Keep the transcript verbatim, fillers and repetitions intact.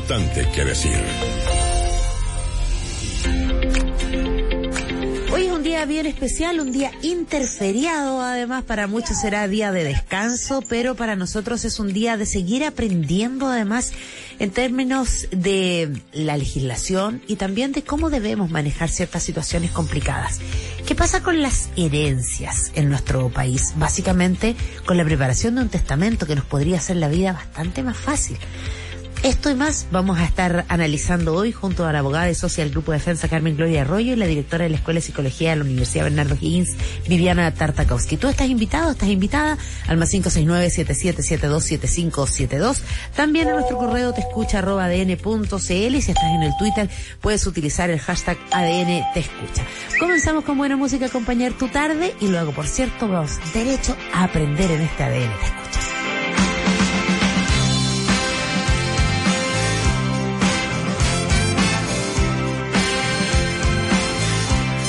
importante que decir. Hoy es un día bien especial, un día interferiado, además para muchos será día de descanso, pero para nosotros es un día de seguir aprendiendo, además en términos de la legislación y también de cómo debemos manejar ciertas situaciones complicadas. ¿Qué pasa con las herencias en nuestro país? Básicamente con la preparación de un testamento que nos podría hacer la vida bastante más fácil. Esto y más vamos a estar analizando hoy junto a la abogada y socia del Grupo de Defensa Carmen Gloria Arroyo y la directora de la Escuela de Psicología de la Universidad Bernardo Higgins, Viviana Tartakovsky. Tú estás invitado, estás invitada al más cinco seis nueve, siete siete siete dos, siete cinco siete dos. También a nuestro correo te escucha arroba adn punto cl y si estás en el Twitter puedes utilizar el hashtag A D N te escucha. Comenzamos con buena música a acompañar tu tarde y luego, por cierto, vamos derecho a aprender en este A D N te escucha.